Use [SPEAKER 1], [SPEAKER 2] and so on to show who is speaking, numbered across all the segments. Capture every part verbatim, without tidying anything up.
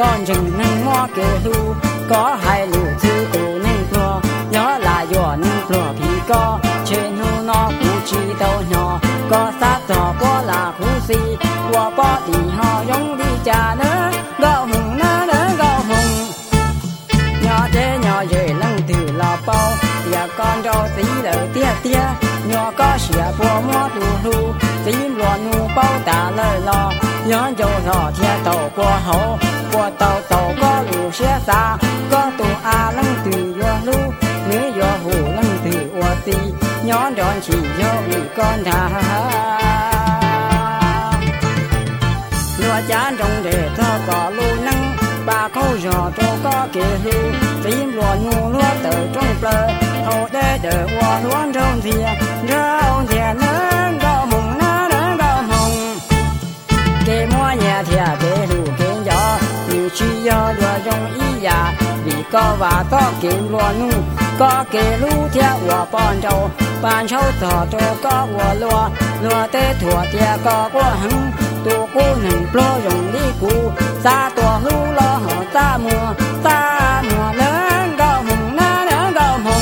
[SPEAKER 1] con chừng nâng mua kê lu có hai lũ thư tù nâng plua nhớ là dùa nâng plua thì có trên nu nó cụ chi tàu nhỏ có sát trò có là khu si qua có thì họ giống đi trà nữa gạo hùng nữa nữa gạo hùng nhỏ thế nhỏ dễ lăng từ là bao tia con trâu tí lời tia tia nhỏ có xỉa bùa mua đủ lu tím loạn nu bao tả lời lo nhỏ dầu rò thia tàu qua hậu qua tàu tàu có lũ xe xa có tù a lăng từ vô lu nếu vô hù lăng từ ô ti nhỏ đòn chỉ vô bị con thả lúa chán trong để thơ có lu năng ba câu giò trâu có kê lu tím loạn nu lúa từ trong bờ hậu đê đỡ qua luống trong thia rau thia nướng gạo mùng nó nướng gạo mùng kê mua nhà thia kê lu kê gió nhiều chi do lúa trong ý già vì có và to kiếm lúa nu có kê lu thia của bọn trâu bàn châu thọ trâu có của lúa lúa tê thua thia có của hứng tu cô nâng plo dùng đi cụ xa tua lu lo họ ta mùa ta mùa lớn gạo mùng na lớn gạo mùng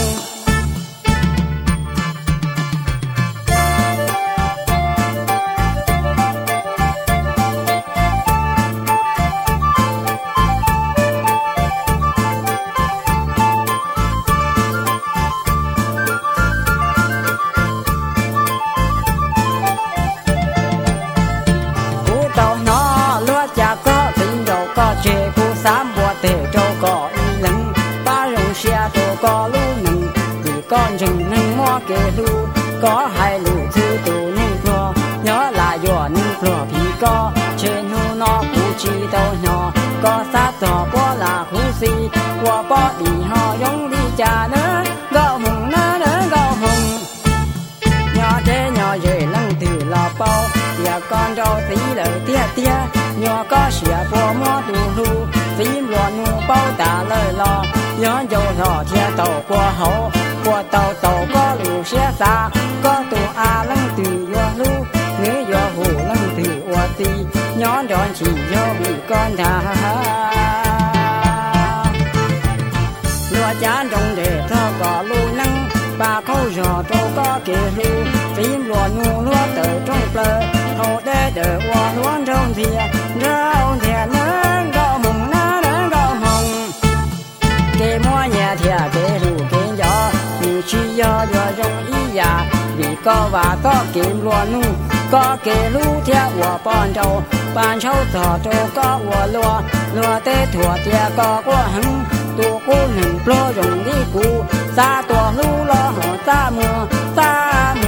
[SPEAKER 1] chê cô sám bùa tề trâu có y lăng ba rồng xe trâu có lu nừng vì con rừng nâng mua kê lu có hai lũ thư tù nâng plua nhớ là dùa nâng plua thì có trên hu nó cụ chi tàu nhỏ có sát trò có là khu si qua bó đi họ giống đi trà nữa gạo hùng nữa nữa gạo hùng nhỏ thế nhỏ dễ lăng từ là bao tia con trâu tí lời tia tia nhỏ có xỉa bùa mua đủ lu tím loạn nu bao tả lời lo nhỏ dầu rò thia tàu qua hậu qua tàu tàu có lũ xe xa có tù a lăng từ vô lu nếu vô hù lăng từ ô ti nhỏ đòn chỉ vô bị con thả lúa chán trong để thơ có lu năng ba câu giò trâu có kê lu tím loạn nu lúa từ trong bờ hậu đê đỡ qua luống trong thia rau thia nướng gạo mùng nó nướng gạo mùng kê mua nhà thia kê lu kê gió nhiều chi do do trong ý già vì có và có kiếm loạn nu có kê lu thia của bọn trâu bàn châu thọ trâu có của lúa lúa tê thua thia có của hứng tu cô nừng plo dùng đi cụ xa tua lu lo họ ta mùa ta